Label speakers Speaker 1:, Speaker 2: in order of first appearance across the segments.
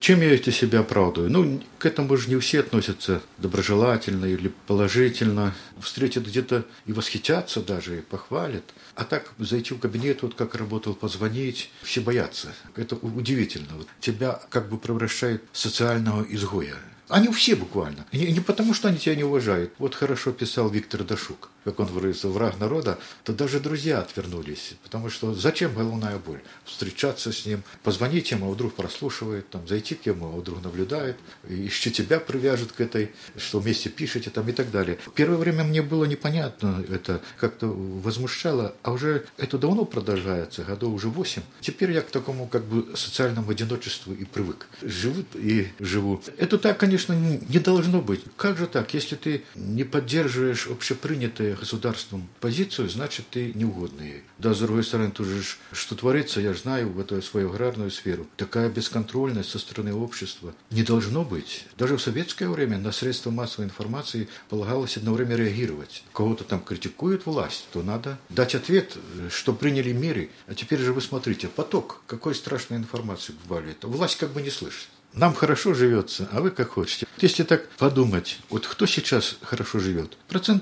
Speaker 1: Чем я это себя оправдываю? Ну, к этому же не все относятся доброжелательно или положительно. Встретят где-то и восхитятся даже, и похвалят. А так зайти в кабинет, вот как работал, позвонить, все боятся. Это удивительно. Вот тебя как бы превращают в социального изгоя. Они все буквально. Не потому, что они тебя не уважают. Вот хорошо писал Виктор Дашук, как он выразился, враг народа, то даже друзья отвернулись. Потому что зачем головная боль? Встречаться с ним, позвонить ему, а вдруг прослушивает, там, зайти к нему, а вдруг наблюдает, и еще тебя привяжут к этой, что вместе пишете там, и так далее. Первое время мне было непонятно это, как-то возмущало, а уже это давно продолжается, годов уже 8. Теперь я к такому как бы социальному одиночеству и привык. Живу и живу. Это так, конечно, не должно быть. Как же так? Если ты не поддерживаешь общепринятую государством позицию, значит, ты неугодный ей. Да, с другой стороны, тоже, что творится, я знаю в эту свою аграрную сферу. Такая бесконтрольность со стороны общества не должно быть. Даже в советское время на средства массовой информации полагалось одно время реагировать. Кого-то там критикует власть, то надо дать ответ, что приняли меры. А теперь же вы смотрите, поток, какой страшной информации вваливает. Власть как бы не слышит. Нам хорошо живется, а вы как хотите. Если так подумать, вот кто сейчас хорошо живет?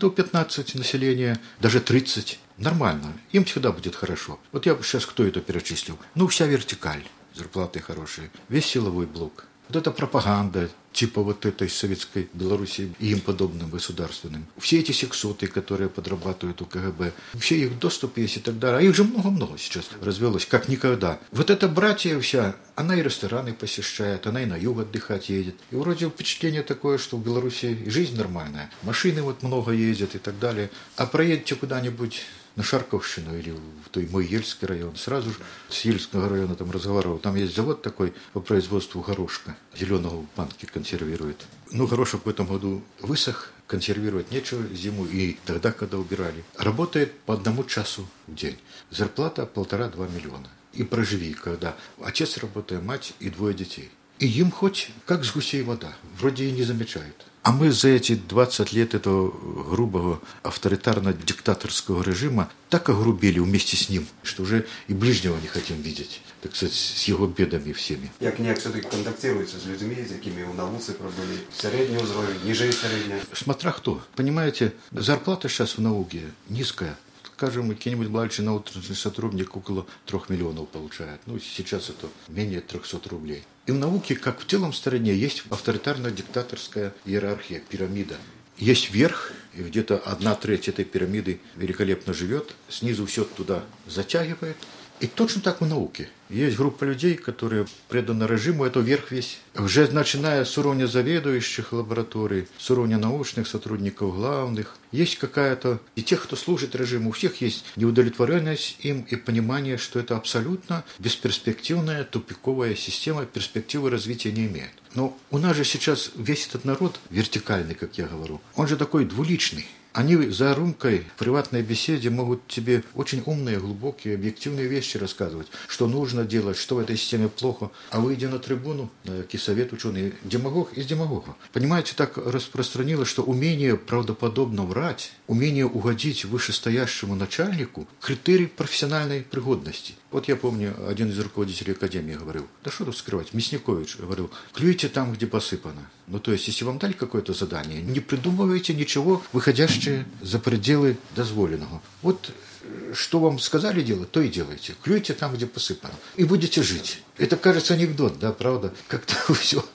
Speaker 1: 15% населения, даже 30%. Нормально. Им всегда будет хорошо. Вот я сейчас кто это перечислил? Ну, вся вертикаль. Зарплаты хорошие. Весь силовой блок. Вот это пропаганда, типа вот этой советской Белоруссии и им подобным государственным. Все эти сексоты, которые подрабатывают у КГБ, все их доступ есть и так далее. А их же много-много сейчас развелось, как никогда. Вот эта братья вся, она и рестораны посещает, она и на юг отдыхать едет. И вроде впечатление такое, что в Беларуси жизнь нормальная. Машины вот много ездят и так далее. А проедете куда-нибудь на Шарковщину или в той мой Ельский район, сразу же с Ельского района там разговаривал, там есть завод такой по производству горошка, зеленого в банке консервирует. Ну, горошек в этом году высох, консервировать нечего зиму и тогда, когда убирали. Работает по 1 часу в день. Зарплата 1,5-2 миллиона. И проживи, когда отец работает, мать и 2 детей. И им хоть как с гусей вода, вроде и не замечают. А мы за эти 20 лет этого грубого авторитарно-диктаторского режима так огрубели вместе с ним, что уже и ближнего не хотим видеть, так сказать, с его бедами всеми.
Speaker 2: Як все-таки контактируется с людьми, с якими у науці пробыли среднего уровня, ниже среднего?
Speaker 1: Смотря кто. Понимаете, зарплата сейчас в науке низкая. Скажем, какой-нибудь младший научный сотрудник около 3 миллионов получает. Ну, сейчас это менее 300 рублей. И в науке, как в целом стране, есть авторитарно-диктаторская иерархия, пирамида. Есть верх, и где-то 1/3 этой пирамиды великолепно живет, снизу все туда затягивает. И точно так в науке. Есть группа людей, которые преданы режиму, это верх весь. Уже начиная с уровня заведующих лабораторий, с уровня научных сотрудников главных, есть какая-то... И тех, кто служит режиму, у всех есть неудовлетворенность им и понимание, что это абсолютно бесперспективная, тупиковая система, перспективы развития не имеет. Но у нас же сейчас весь этот народ вертикальный, как я говорю, он же такой двуличный. Они за рюмкой в приватной беседе могут тебе очень умные, глубокие, объективные вещи рассказывать, что нужно делать, что в этой системе плохо. А выйдя на трибуну, на совет ученый, демагог из демагога. Понимаете, так распространилось, что умение правдоподобно врать, умение угодить вышестоящему начальнику – критерий профессиональной пригодности. Вот я помню, один из руководителей академии говорил, да что тут скрывать, Мясникович говорил, клюйте там, где посыпано. Ну, то есть, если вам дали какое-то задание, не придумывайте ничего, выходящее за пределы дозволенного. Вот что вам сказали делать, то и делайте. Клюйте там, где посыпано. И будете жить. Это, кажется, анекдот, да, правда? Как-то все